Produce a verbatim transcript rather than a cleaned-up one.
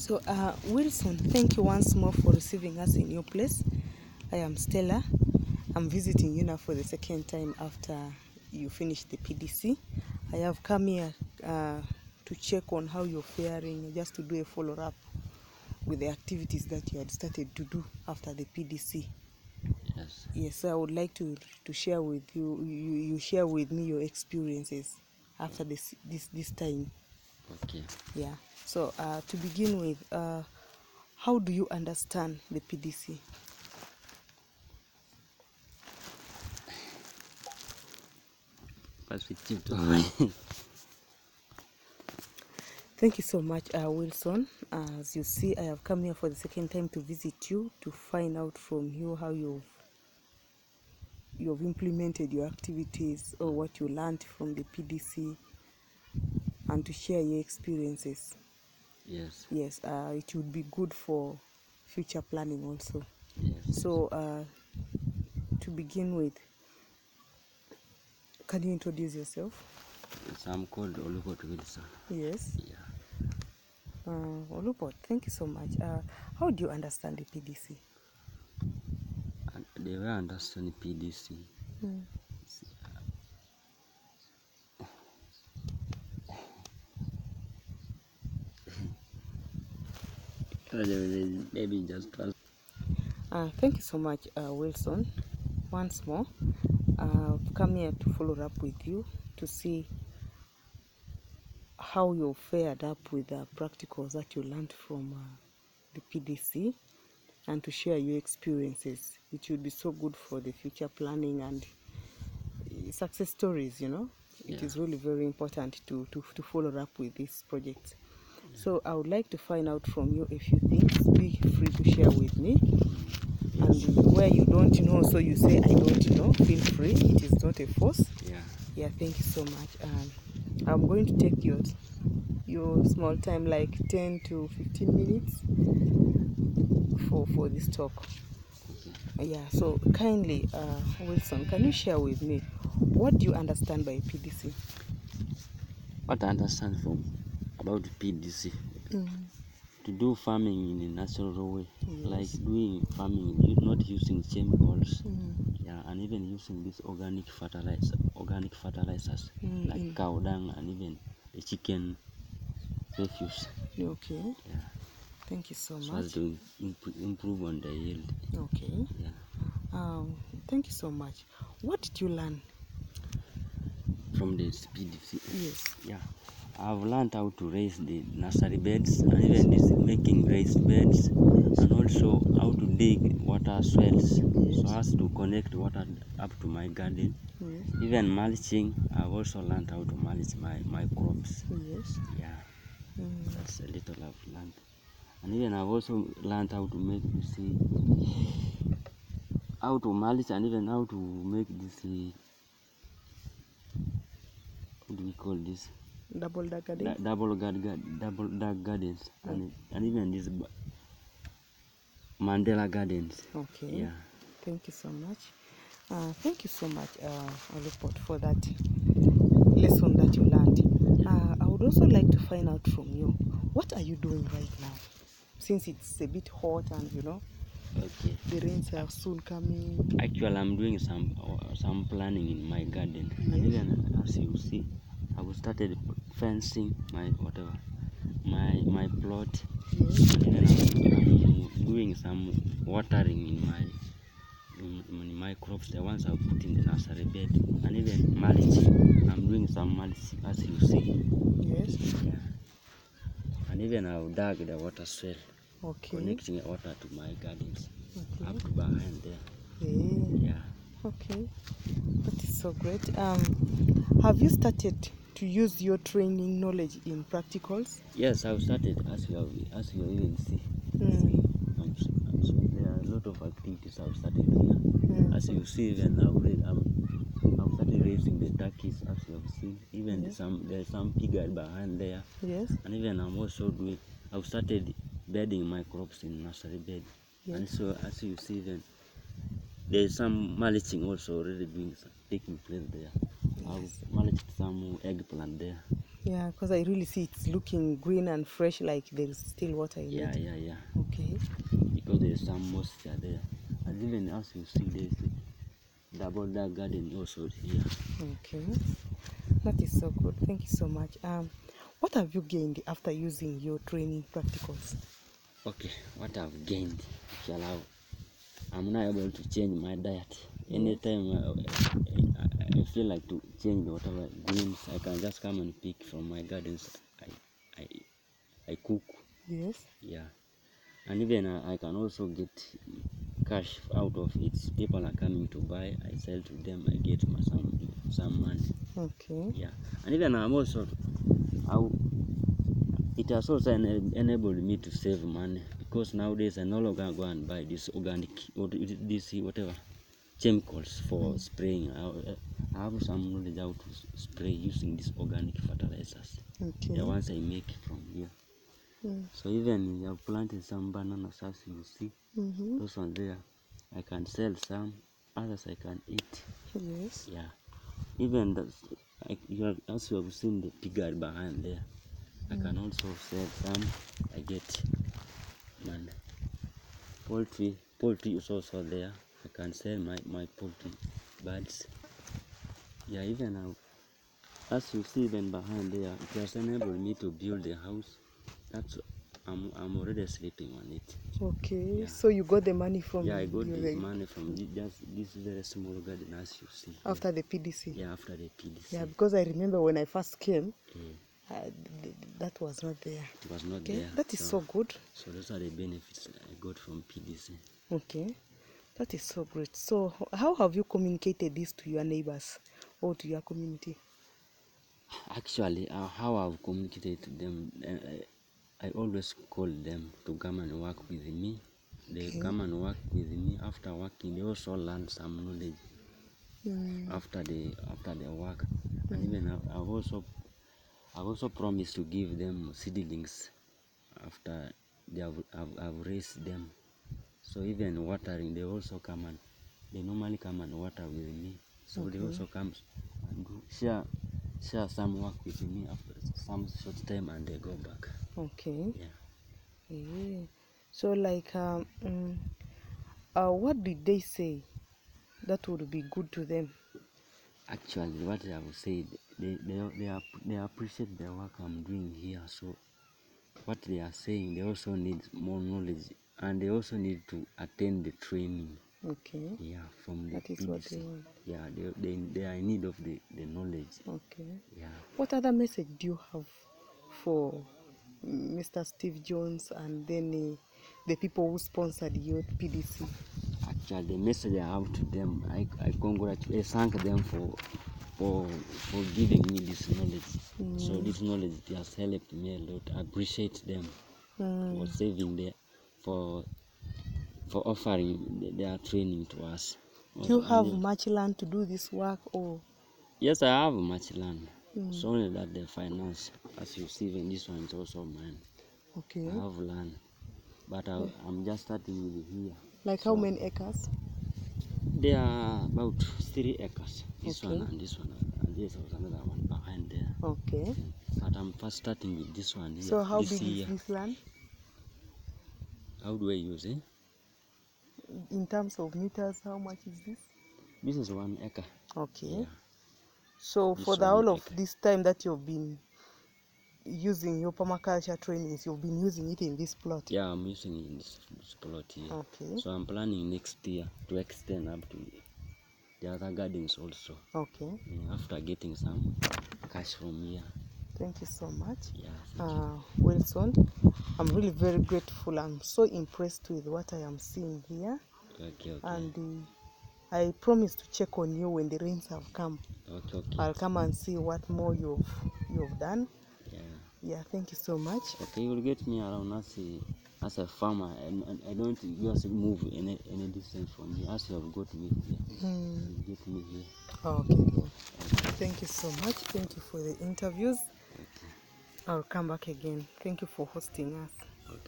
So, uh, Wilson, thank you once more for receiving us in your place. I am Stella. I'm visiting you now for the second time after you finished the P D C. I have come here uh, to check on how you're faring, just to do a follow-up with the activities that you had started to do after the P D C. Yes. Yes, so I would like to to share with you, you, you share with me your experiences after this this this time. Okay. Yeah. So uh, to begin with, uh, how do you understand the P D C? Thank you so much, uh, Wilson. As you see, I have come here for the second time to visit you to find out from you how you've you've implemented your activities or what you learned from the P D C, and to share your experiences. Yes. Yes, uh, it would be good for future planning also. Yes. So, uh, to begin with, can you introduce yourself? Yes, I'm called Olupot Wilson. Yes. Yeah. Uh, Olupot, thank you so much. Uh, how do you understand the P D C? And the way I understand P D C. Mm. Maybe just trans- Uh, thank you so much, uh, Wilson. Once more, uh, I've come here to follow up with you to see how you fared up with the practicals that you learned from uh, the P D C, and to share your experiences, which would be so good for the future planning and uh, success stories, you know. It Yeah. is really very important to, to, to follow up with these projects. So I would like to find out from you a few things. Be free to share with me. Yes. And where you don't know, so you say I don't know, feel free. It is not a force. Yeah. Yeah, thank you so much. Um, I'm going to take your your small time, like ten to fifteen minutes for for this talk. Okay. Yeah, so kindly, uh, Wilson, can you share with me what do you understand by P D C? What I understand from about P D C, Mm. to do farming in a natural way, Yes. like doing farming, u- not using chemicals, Mm. yeah, and even using this organic fertilizer, organic fertilizers Mm, like mm. cow dung and even the chicken refuse. Okay, Yeah, thank you so so as much. to imp- improve on the yield. Okay, Yeah, um, thank you so much. What did you learn? from the P D C. Yes. Yeah, I've learned how to raise the nursery beds and even this making raised beds, and also how to dig water swells so as to connect water up to my garden. Yes. Even mulching, I've also learned how to mulch my, my crops. Yes. Yeah, Mm. that's a little I've learned. And even I've also learned how to make, you see, how to mulch and even how to make this, uh, what do we call this? Double duck Da- garden. double guard, guard, double dark gardens, Yeah. and and even these b- Mandela gardens. Okay. Yeah. Thank you so much. Uh, thank you so much, uh, Olupot, for that lesson that you learned. Uh, I would also like to find out from you, what are you doing right now? Since it's a bit hot and you know Okay. the rains are soon coming. Actually, I'm doing some uh, some planning in my garden, and Yes. even as you see, I've started fencing my whatever, my my plot, Yes. and even I'm, I'm doing some watering in my in, in my crops, the ones I've put in the nursery bed, and even mulching. I'm doing some mulching as you see. Yes. Yeah. And even I've dug the water swell, Okay. connecting the water to my gardens Okay. up to behind there. Yeah. Yeah. Okay. That is so great. Um, have you started to use your training knowledge in practicals? Yes, I've started as you have, as you even see. Mm. I'm, s- I'm so there are a lot of activities I've started here. Mm. As you see, even I've, ra- I'm, I've started raising the turkeys, as you have seen. Even Yes. some there's some pig right behind there, Yes. and even I'm also doing. I've started bedding my crops in nursery bed, Yes. and so as you see, even there's some mulching also already being taking place there. Yes. I've mulched some eggplant there. Yeah, because I really see it's looking green and fresh, like there's still water in Yeah, it. yeah, yeah. Okay. Because there's some moisture there. And even as you see, there's a double dark garden also here. Okay. That is so good. Thank you so much. Um, what have you gained after using your training practicals? Okay, what I've gained, actually, I've- I'm now able to change my diet. Yes. Anytime I, I, I feel like to change whatever greens, I can just come and pick from my gardens. I, I, I cook. Yes. Yeah. And even I, I can also get cash out of it. People are coming to buy, I sell to them, I get my, some some money. Okay. Yeah. And even I'm also, I, it has also ena- enabled me to save money, because nowadays I no longer go and buy this organic or this whatever chemicals for Mm. spraying. I, I have some knowledge how to s- spray using these organic fertilizers, Okay. the ones I make from here. Mm. So even I have planted some bananas, as you see, Mm-hmm. those ones there, I can sell some, others I can eat. Yes. Yeah. Even the, I, you have, as you have seen the pigard behind there, I can also sell some, I get money. Poultry, poultry is also there. I can sell my, my poultry birds. Yeah, even now, as you see even behind there, it has enabled me to build a house. That's, I'm, I'm already sleeping on it. Okay. Yeah. So you got the money from Yeah, I got your, the like, money from thi- just this very small garden, as you see. after the P D C. Yeah, after the P D C. Yeah, because I remember when I first came, Yeah, uh, th- th- that was not there. it was not Okay, there. that is so good. So those are the benefits I got from P D C. Okay, that is so great. So, h- how have you communicated this to your neighbors or to your community? Actually, uh, how I've communicated to them, uh, I, I always call them to come and work with me. They Okay. come and work with me. After working, they also learn some knowledge Mm. after the after their work. And even I've, I've also I've also promised to give them seedlings after they have I've, I've raised them. So even watering, they also come and they normally come and water with me. So they Okay. also come and do, share share some work with me after some short time, and they go back. Okay. Yeah. Yeah. So, like, um, mm, uh, what did they say that would be good to them? Actually, what I would say, they they they, are, they appreciate the work I'm doing here. So what they are saying, they also need more knowledge, and they also need to attend the training. Okay. Yeah, from the That is P D C. what they want. Yeah, they, they they are in need of the, the knowledge. Okay. Yeah. What other message do you have for Mister Steve Jones and then uh, the people who sponsored your P D C? Actually, the message I have to them, I, I congratulate, I thank them for for for giving me this knowledge. Mm. So this knowledge, it has helped me a lot. I appreciate them Mm. for saving their, for for offering th- their training to us. Do you have And uh, much land to do this work, or? yes, I have much land. Mm. It's only that the finance, as you see, even this one is also mine. Okay. I have land, but I, I'm just starting with here. Like how So many acres? there are about three acres. This Okay. one and this one, and this was another one behind there. Okay. But I'm first starting with this one here. So how This big is year, this land how do I use it? in terms of meters? How much is this? This is one acre. Okay. Yeah, So this for the one whole of acre. this time that you've been using your permaculture trainings, you've been using it in this plot? Yeah, I'm using it in this, this plot here. Okay. So I'm planning next year to extend up to the other gardens also. Okay. Yeah, after getting some cash from here. Thank you so much. Yeah, thank you. Uh, Wilson, I'm really very grateful. I'm so impressed with what I am seeing here. Okay, okay. And uh, I promise to check on you when the rains have come. Okay, okay. I'll come and see what more you've you've done. Yeah. Yeah, thank you so much. Okay, you will get me around as a, as a farmer, and, and I don't just move any any distance from here. As you have got me here, Hmm. you get me here. Okay, then. Thank you so much. Thank you for the interviews. Okay. I'll come back again. Thank you for hosting us.